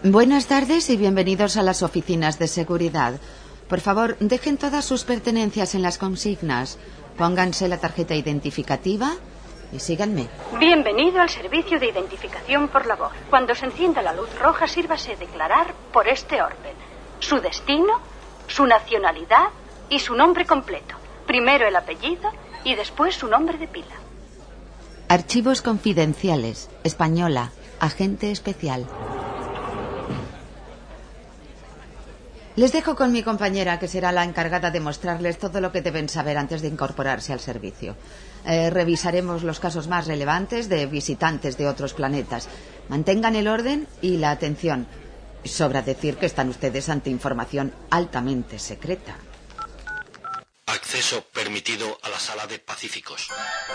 Buenas tardes y bienvenidos a las oficinas de seguridad. Por favor, dejen todas sus pertenencias en las consignas. Pónganse la tarjeta identificativa y síganme. Bienvenido al servicio de identificación por la voz. Cuando se encienda la luz roja, sírvase declarar por este orden: su destino, su nacionalidad y su nombre completo. Primero el apellido y después su nombre de pila. Archivos confidenciales. Española. Agente especial. Les dejo con mi compañera, que será la encargada de mostrarles todo lo que deben saber antes de incorporarse al servicio. Revisaremos los casos más relevantes de visitantes de otros planetas. Mantengan el orden y la atención. Sobra decir que están ustedes ante información altamente secreta. Acceso permitido a la sala de pacíficos.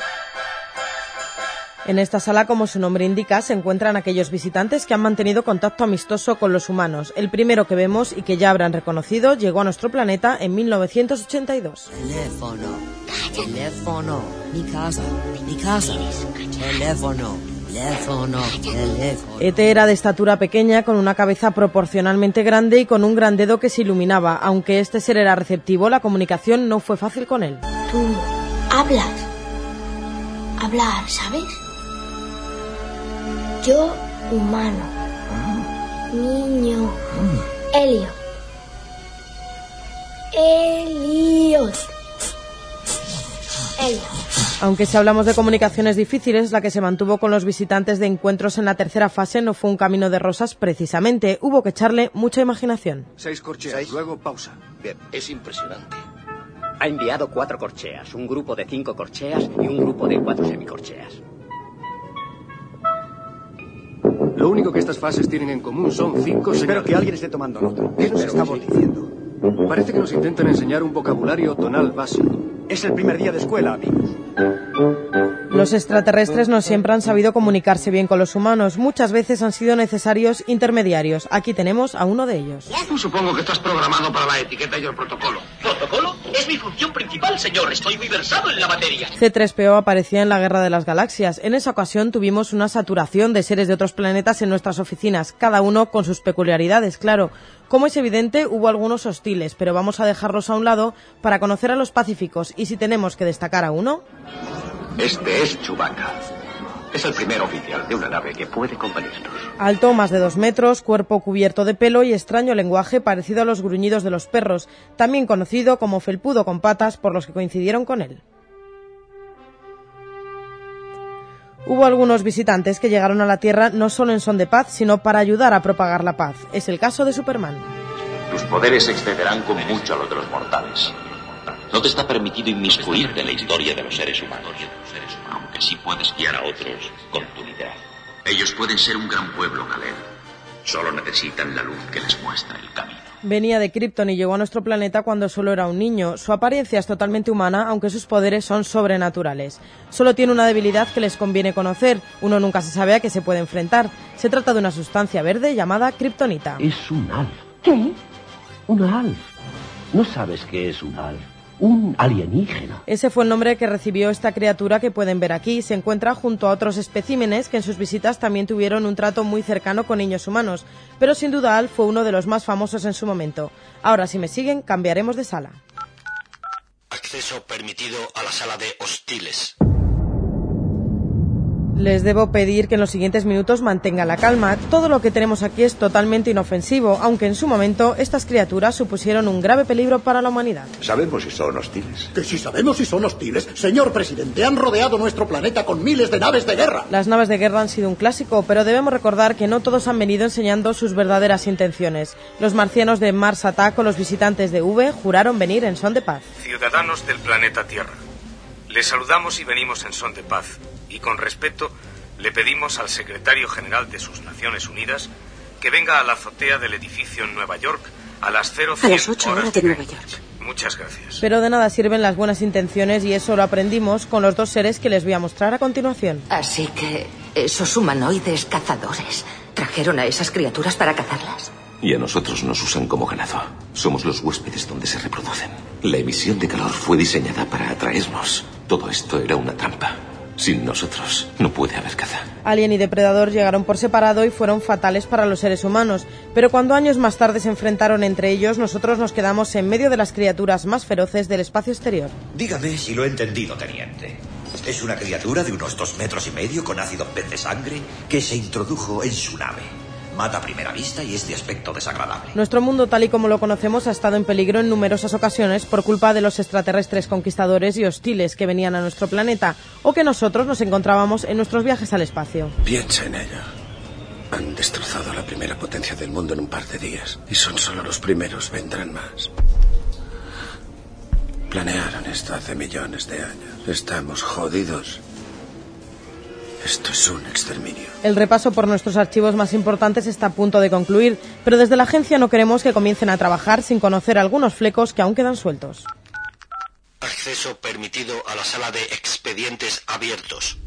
En esta sala, como su nombre indica, se encuentran aquellos visitantes que han mantenido contacto amistoso con los humanos. El primero que vemos y que ya habrán reconocido llegó a nuestro planeta en 1982. Teléfono, mi casa, teléfono. Ete era de estatura pequeña, con una cabeza proporcionalmente grande y con un gran dedo que se iluminaba. Aunque este ser era receptivo, la comunicación no fue fácil con él. Tú hablar, ¿sabes? Yo, humano. Niño. Helio. Aunque si hablamos de comunicaciones difíciles, la que se mantuvo con los visitantes de encuentros en la tercera fase no fue un camino de rosas precisamente. Hubo que echarle mucha imaginación. 6 corcheas, luego pausa. Bien, es impresionante. Ha enviado 4 corcheas, un grupo de 5 corcheas y un grupo de 4 semicorcheas. Lo único que estas fases tienen en común son 5 señales. Espero que alguien esté tomando nota. ¿Qué nos estamos diciendo? Parece que nos intentan enseñar un vocabulario tonal básico. Es el primer día de escuela, amigos. Los extraterrestres no siempre han sabido comunicarse bien con los humanos. Muchas veces han sido necesarios intermediarios. Aquí tenemos a uno de ellos. Supongo que estás programado para la etiqueta y el protocolo. ¿Protocolo? Es mi función principal, señor. Estoy muy versado en la materia. C-3PO aparecía en la Guerra de las Galaxias. En esa ocasión tuvimos una saturación de seres de otros planetas en nuestras oficinas, cada uno con sus peculiaridades, claro. Como es evidente, hubo algunos hostiles, pero vamos a dejarlos a un lado para conocer a los pacíficos. Y si tenemos que destacar a uno... Este es Chewbacca. Es el primer oficial de una nave que puede convenirnos. Alto, más de 2 metros, cuerpo cubierto de pelo y extraño lenguaje parecido a los gruñidos de los perros, también conocido como felpudo con patas por los que coincidieron con él. Hubo algunos visitantes que llegaron a la Tierra no solo en son de paz, sino para ayudar a propagar la paz. Es el caso de Superman. Tus poderes excederán con mucho a los de los mortales. No te está permitido inmiscuirte en la historia de los seres humanos, aunque sí puedes guiar a otros con tu liderazgo. Ellos pueden ser un gran pueblo, Kal-El. Solo necesitan la luz que les muestra el camino. Venía de Krypton y llegó a nuestro planeta cuando solo era un niño. Su apariencia es totalmente humana, aunque sus poderes son sobrenaturales. Solo tiene una debilidad que les conviene conocer. Uno nunca se sabe a qué se puede enfrentar. Se trata de una sustancia verde llamada kriptonita. Es un alf. ¿Qué? Un alf. ¿No sabes qué es un alf? Un alienígena. Ese fue el nombre que recibió esta criatura que pueden ver aquí. Se encuentra junto a otros especímenes que en sus visitas también tuvieron un trato muy cercano con niños humanos, pero sin duda Alf fue uno de los más famosos en su momento. Ahora, si me siguen, cambiaremos de sala. Acceso permitido a la sala de hostiles. Les debo pedir que en los siguientes minutos mantengan la calma. Todo lo que tenemos aquí es totalmente inofensivo, aunque en su momento estas criaturas supusieron un grave peligro para la humanidad. ¿Sabemos si son hostiles? ¿Que si sabemos si son hostiles? Señor presidente, han rodeado nuestro planeta con miles de naves de guerra. Las naves de guerra han sido un clásico, pero debemos recordar que no todos han venido enseñando sus verdaderas intenciones. Los marcianos de Mars Attack o los visitantes de V juraron venir en son de paz. Ciudadanos del planeta Tierra, les saludamos y venimos en son de paz. Y con respeto le pedimos al secretario general de sus Naciones Unidas que venga a la azotea del edificio en Nueva York a las 8 horas de Nueva York. Muchas gracias. Pero de nada sirven las buenas intenciones y eso lo aprendimos con los 2 seres que les voy a mostrar a continuación. Así que esos humanoides cazadores trajeron a esas criaturas para cazarlas. Y a nosotros nos usan como ganado. Somos los huéspedes donde se reproducen. La emisión de calor fue diseñada para atraernos. Todo esto era una trampa. Sin nosotros no puede haber caza. Alien y Depredador llegaron por separado y fueron fatales para los seres humanos, pero cuando años más tarde se enfrentaron entre ellos, nosotros nos quedamos en medio de las criaturas más feroces del espacio exterior. Dígame si lo he entendido, teniente. Es una criatura de unos 2,5 metros con ácido pez de sangre que se introdujo en su nave. Mata a primera vista y es de aspecto desagradable. Nuestro mundo, tal y como lo conocemos, ha estado en peligro en numerosas ocasiones por culpa de los extraterrestres conquistadores y hostiles que venían a nuestro planeta o que nosotros nos encontrábamos en nuestros viajes al espacio. Piensa en ello. Han destrozado la primera potencia del mundo en un par de días y son solo los primeros, vendrán más. Planearon esto hace millones de años. Estamos jodidos. Esto es un exterminio. El repaso por nuestros archivos más importantes está a punto de concluir, pero desde la agencia no queremos que comiencen a trabajar sin conocer algunos flecos que aún quedan sueltos. Acceso permitido a la sala de expedientes abiertos.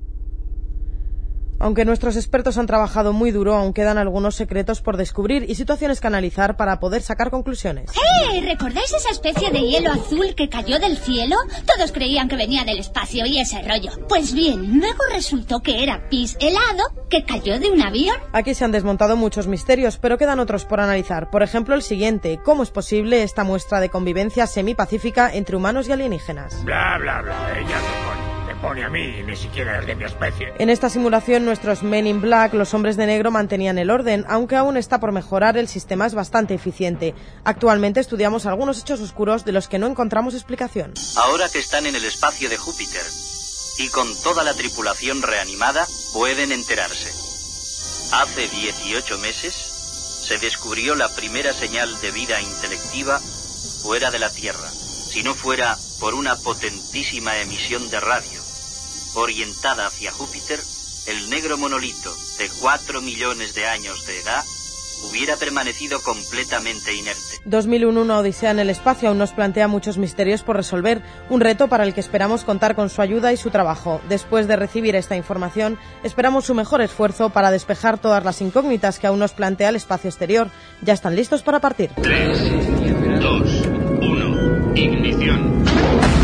Aunque nuestros expertos han trabajado muy duro, aún quedan algunos secretos por descubrir y situaciones que analizar para poder sacar conclusiones. ¿Recordáis esa especie de hielo azul que cayó del cielo? Todos creían que venía del espacio y ese rollo. Pues bien, luego resultó que era pis helado que cayó de un avión. Aquí se han desmontado muchos misterios, pero quedan otros por analizar. Por ejemplo, el siguiente: ¿cómo es posible esta muestra de convivencia semipacífica entre humanos y alienígenas? Bla, bla, bla. Ella me pone a mí, ni siquiera es de mi especie. En esta simulación, nuestros Men in Black, los hombres de negro, mantenían el orden, aunque aún está por mejorar. El sistema es bastante eficiente. Actualmente estudiamos algunos hechos oscuros de los que no encontramos explicación. Ahora que están en el espacio de Júpiter y con toda la tripulación reanimada, pueden enterarse. Hace 18 meses se descubrió la primera señal de vida intelectiva fuera de la Tierra. Si no fuera por una potentísima emisión de radio orientada hacia Júpiter, el negro monolito de 4 millones de años de edad hubiera permanecido completamente inerte. 2001, una odisea en el espacio, aún nos plantea muchos misterios por resolver, un reto para el que esperamos contar con su ayuda y su trabajo. Después de recibir esta información, esperamos su mejor esfuerzo para despejar todas las incógnitas que aún nos plantea el espacio exterior. Ya están listos para partir. 3, 2, 1, ignición.